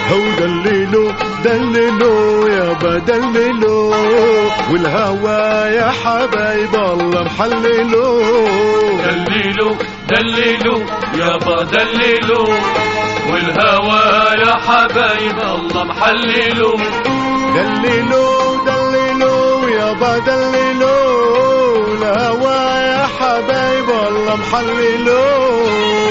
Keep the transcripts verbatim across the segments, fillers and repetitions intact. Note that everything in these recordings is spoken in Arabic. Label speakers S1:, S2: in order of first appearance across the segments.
S1: هو دللوا دللوا يابا دللوا، والهوى يا حبايب الله محللوا.
S2: دللوا دللوا يابا دللوا، والهوى يا حبايب الله محللوا.
S1: دللوا دللوا يابا دللوا، الهوى يا حبايب الله محللوا.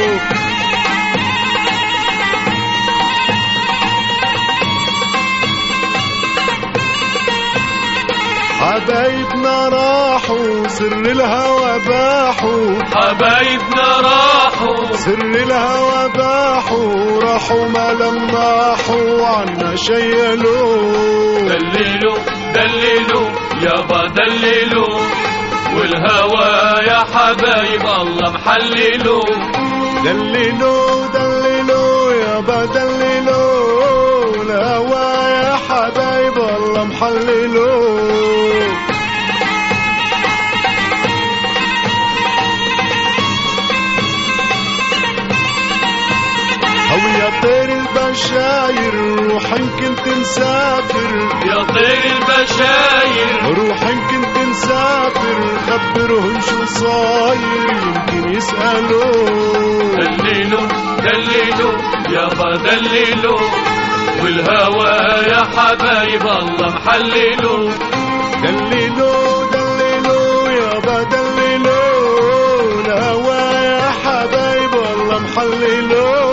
S1: حبايبنا راحوا سر الهوى باحوا،
S2: حبايبنا راحوا
S1: سر الهوى باحوا، راحوا ما لماحوا عنا شيلوا.
S2: دللوا دللوا يابا دللوا، والهوى يا حبايب الله محللوا.
S1: دللوا دللوا يابا دللوا، الهوى يا حبايب الله محللوا. هو يا طير البشاير روح ان كنت مسافر،
S2: يا طير البشاير
S1: روح ان كنت مسافر، خبرهم شو صاير يمكن يسألوا.
S2: دللوا دللوا يابا دللوا، والهوى يا حبايب الله محللوا.
S1: دللوا دللوا يابا دللوا، الهوى يا حبايب الله محللوا.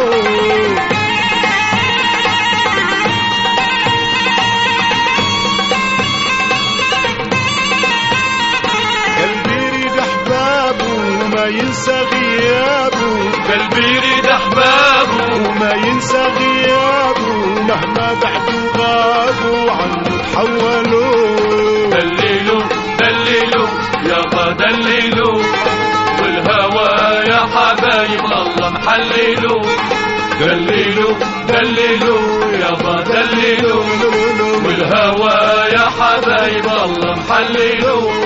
S1: قلبي يريد احبابه وما ينسى غيابه،
S2: قلبي يريد احبابه
S1: وما ينسى غيابه، مهما بعدوا غابوا عنه تحولوا.
S2: دللوا دللوا يابا دللوا، والهوى يا حبايب الله محللوا. دللوا دللوا يابا دللوا، والهوى يا حبايب الله محللوا.